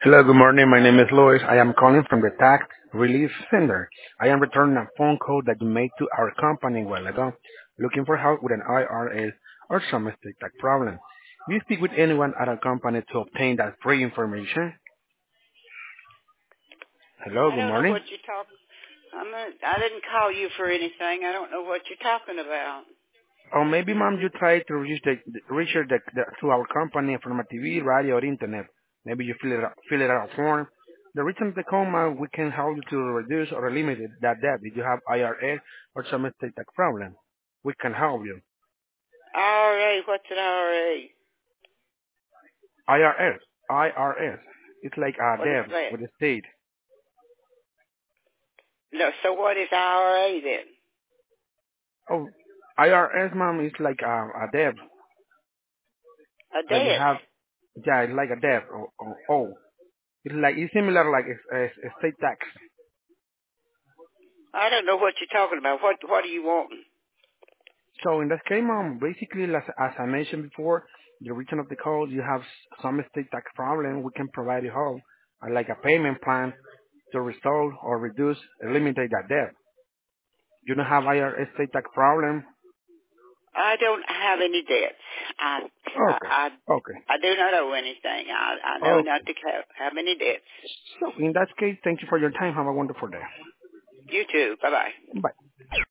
Hello, good morning. My name is Louis. I am calling from the Tax Relief Center. I am returning a phone call that you made to our company a while ago, looking for help with an IRS or some estate tax problem. Do you speak with anyone at our company to obtain that free information? Hello, I good don't know morning. what you talk. I didn't call you for anything. I don't know what you're talking about. Or maybe, ma'am, you tried to reach to our company from a TV, radio, or internet. Maybe you fill it out form. The reason the call, ma'am, we can help you to reduce or eliminate that debt if you have IRS or some estate tax problem. We can help you. IRA, what's an IRA? IRS. It's like a What is debt that? with the state. No, so what is IRA then? Oh, IRS, ma'am, is like a debt A that you debt. have. Yeah, it's like a debt. Oh. It's similar like a state tax. I don't know what you're talking about. What are you wanting? So in that case, basically, as I mentioned before, the reason of the call, you have some estate tax problem, we can provide you help, like a payment plan to restore or reduce, eliminate that debt. You don't have IRS estate tax problem? I don't have any debts. I I Okay, I, okay, I do not owe anything. I know not okay. to have any debts. So in that case, thank you for your time. Have a wonderful day. You too. Bye bye. Bye.